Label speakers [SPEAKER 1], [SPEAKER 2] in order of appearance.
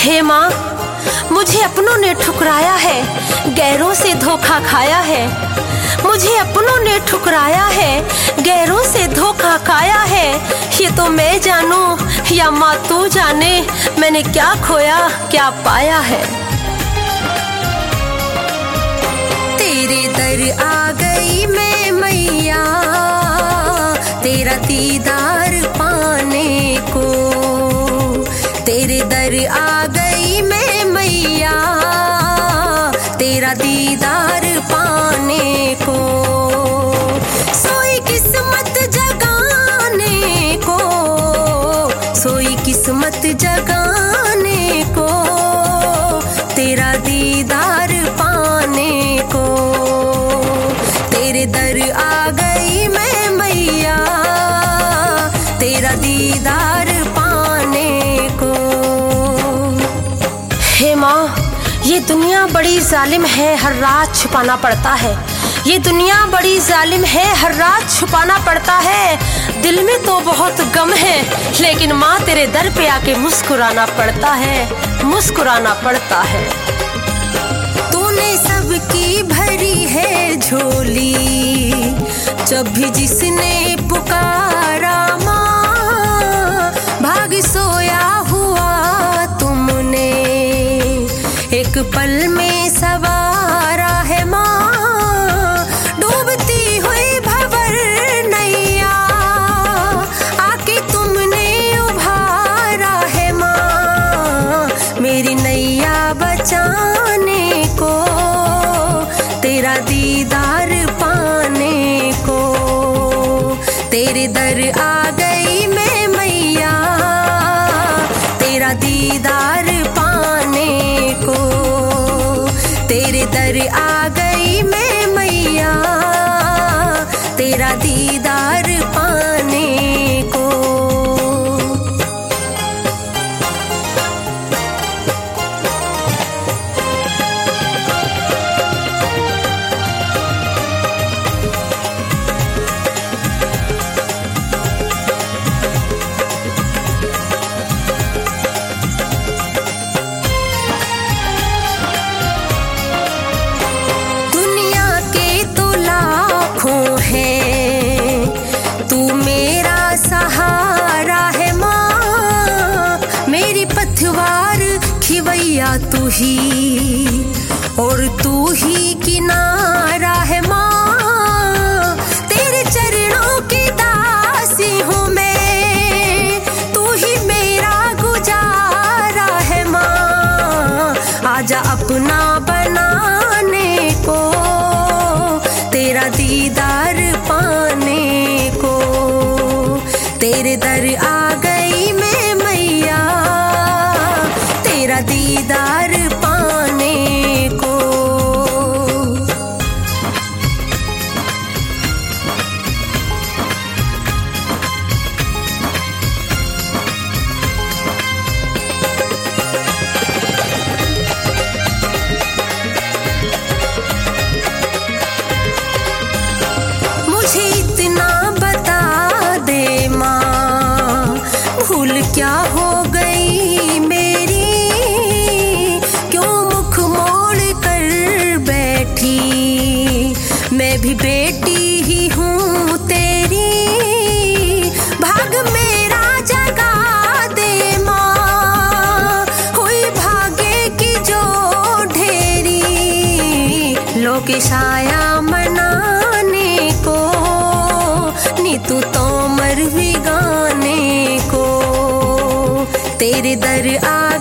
[SPEAKER 1] हे माँ, मुझे अपनों ने ठुकराया है, गैरों से धोखा खाया है। मुझे अपनों ने ठुकराया है, गैरों से धोखा खाया है। ये तो मैं जानूं या माँ तू जाने, मैंने क्या खोया क्या पाया है। तेरे दर आ गई मैं मैया, तेरा दीदार पाने को। तेरे दर आ गई मैं मैया, तेरा दीदार पाने को। सोई किस्मत जगाने को, सोई किस्मत जगाने को, तेरा दीदार पाने को। तेरे दर आ गई मैं मैया, तेरा दीदार पाने को। हे माँ, ये दुनिया बड़ी जालिम है, हर रात छुपाना पड़ता है। ये दुनिया बड़ी जालिम है, हर रात छुपाना पड़ता है। दिल में तो बहुत गम है, लेकिन माँ तेरे दर पे आके मुस्कुराना पड़ता है, मुस्कुराना पड़ता है। तूने सबकी भरी है झोली, जब भी जिसने पुकारा माँ, भाग सोया हुआ तुमने एक पल में सवारा है माँ। डूबती हुई भंवर नैया, आके तुमने उभारा है माँ। मेरी नैया बचाने को, तेरा दीदार पाने को। तेरे दर आ गई मैं मैया, तेरा दीदार पाने को। तेरे दर आ गई मैं मैया, तेरा दीदार पाने को। पतवार खिवैया तू ही, और तू ही किनारा है माँ। तेरे चरणों की दासी हूँ मैं, तू ही मेरा गुजारा है माँ। आजा अपना बनाने को, तेरा दीदार पाने को। तेरे दर आ गई मैं मैया, तेरा दीदार पाने को। मुझे इतना बता दे माँ, भूल क्या हो गई मेरी, मैं भी बेटी ही हूँ तेरी। भाग मेरा जगा दे माँ, हुई भाग्य की जो ढेरी। लोग साया मनाने को, नीतू तोमर भी गाने को। तेरे दर आ